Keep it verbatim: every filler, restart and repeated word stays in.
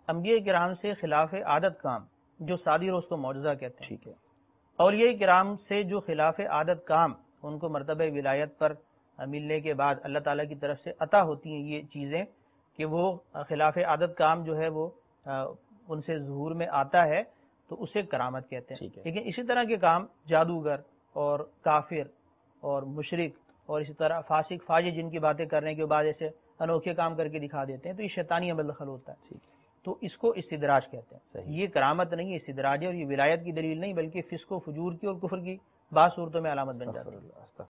अंबिया किराम से खिलाफ आदत काम जो सादिर उसको मौजज़ा कहते हैं। ठीक है। औलिया किराम से जो खिलाफ आदत काम उनको मर्तबे विलायत पर मिलने के बाद अल्लाह ताला की तरफ से अता होती हैं ये चीज़ें कि वो खिलाफ आदत काम जो है वो उनसे ज़हूर में आता है, तो उसे करामत कहते हैं। लेकिन इसी तरह के काम जादूगर और काफिर और मुशरिक और इसी तरह फासिक फाजिर जिनकी बातें कर रहे हैं कि बाद ऐसे अनोखे काम करके दिखा देते हैं, तो ये शैतानी अमल दखल होता है। तो इसको इस्तिदराज कहते हैं। ये करामत नहीं है, इस्तिदराज है। और ये विलायत की दलील नहीं बल्कि फिस्को फजूर की और कुफर की बात सूरतों में अलामत बन जाती है।